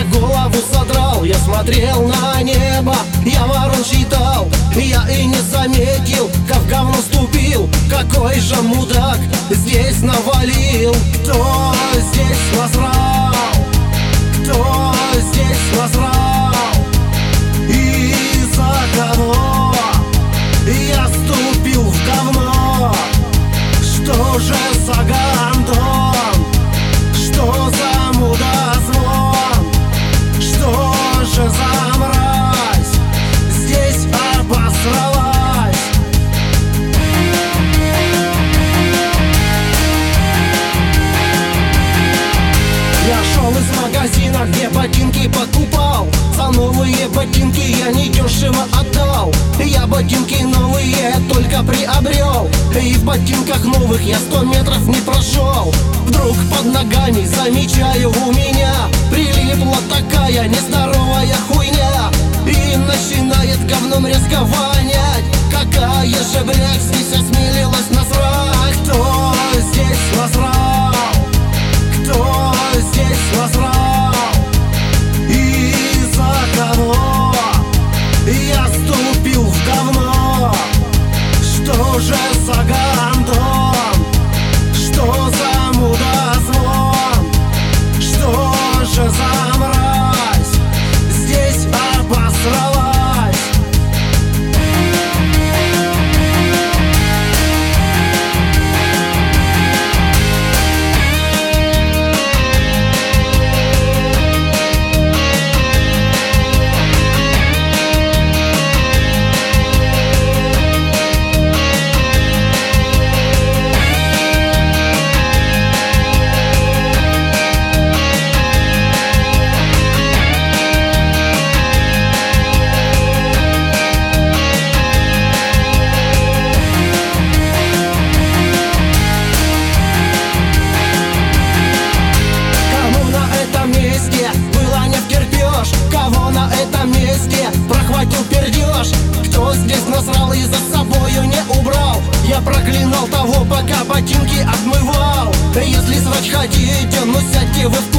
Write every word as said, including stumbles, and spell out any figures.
голову содрал, я смотрел на небо, я ворон считал, я и не заметил, как в говно ступил. Какой же мудак здесь навалил? Кто здесь насрал? Кто здесь насрал? И за кого я ступил в говно? Что же за гандон? Что за мудозвон? Что же за мразь здесь обосралась? Я шел из магазина, где ботинки покупал. За новые ботинки я недешево отдал. Я ботинки новые только приобрел, и в ботинках новых я сто метров не прошел. Вдруг под ногами замечаю, у меня прилипла такая нездоровая хуйня, и начинает говном резко вонять. Какая же, блядь, здесь осмелилась насрать? Кто здесь насрал? Кто здесь насрал? И за кого я ступил в говно? Что же за гандон? Что за мудозвон? Что же за мразь здесь обосралась? Кого на этом месте прохватил пердеж? Кто здесь насрал и за собою не убрал? Я проклинал того, пока ботинки отмывал. Если срать хотите, ну сядьте вы в